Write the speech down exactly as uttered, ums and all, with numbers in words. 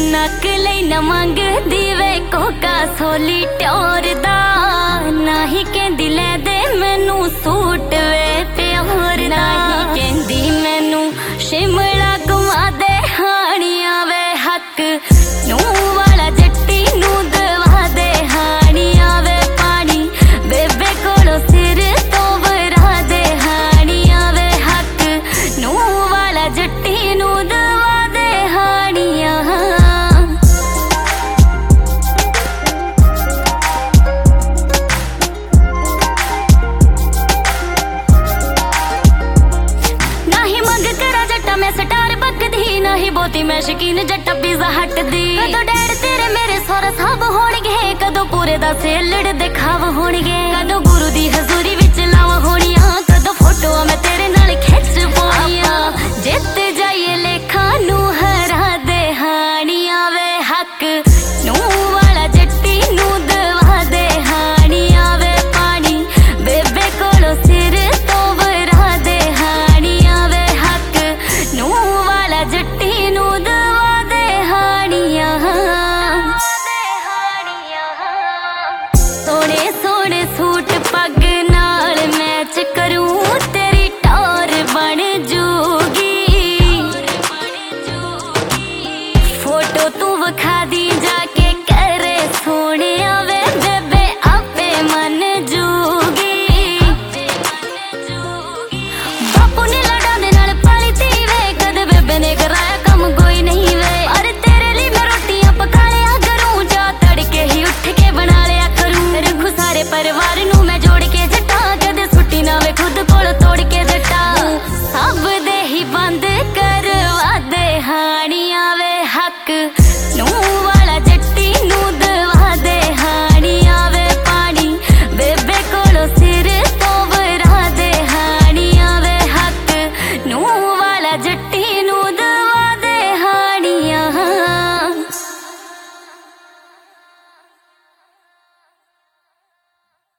नक लई न मंगदी वे कोका सोली टोर दा ना ही कहंदी ले दे मैनू सूट वे प्यार ना ही कहंदी मैनू शिमला घुमा दे हानिया वे हक नू वाला जट्टी नू दवा दे हानिया वे पानी बेबे कोलो सिर तो भरा दे हानिया वे हक नू वाला जट्टी नू दवा दे हानिया। मैं स्टार बकदी नहीं बोती मैं शकीन जट्टा पिज़्ज़ा हट दी कदों डैड तेरे मेरे सोरा साहब होणगे कदों पूरे दा सेलड़ दे खाव होणगे कदों